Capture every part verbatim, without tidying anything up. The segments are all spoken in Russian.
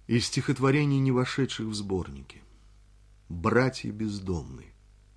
Из стихотворений, не вошедших в сборники. Братья бездомные.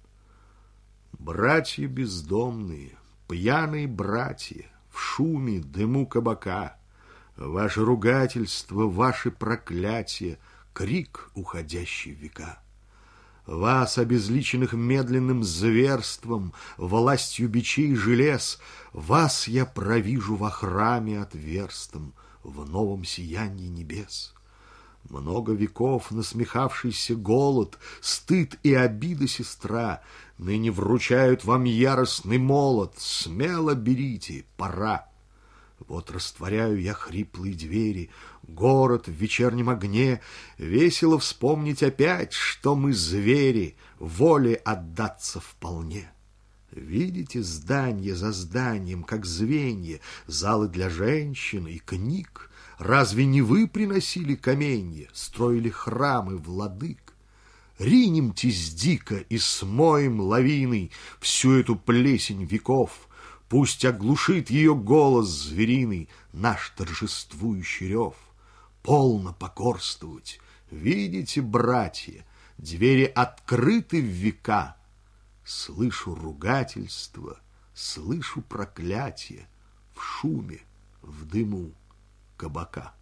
Братья бездомные, пьяные братья, в шуме, дыму кабака, ваше ругательство, ваши проклятия, крик, уходящий в века. Вас, обезличенных медленным зверством, властью бичей желез, вас я провижу во храме отверстом, в новом сиянии небес. Много веков насмехавшийся голод, стыд и обида сестра ныне вручают вам яростный молот. Смело берите, пора. Вот растворяю я хриплые двери, город в вечернем огне. Весело вспомнить опять, что мы звери, воле отдаться вполне. Видите здание за зданием, как звенья, залы для женщин и книг? Разве не вы приносили каменья, строили храмы владык? Ринемтесь дико и смоем лавиной всю эту плесень веков. Пусть оглушит ее голос звериный, наш торжествующий рев. Полно покорствовать. Видите, братья, двери открыты в века. Слышу ругательство, слышу проклятие в шуме, в дыму кабака.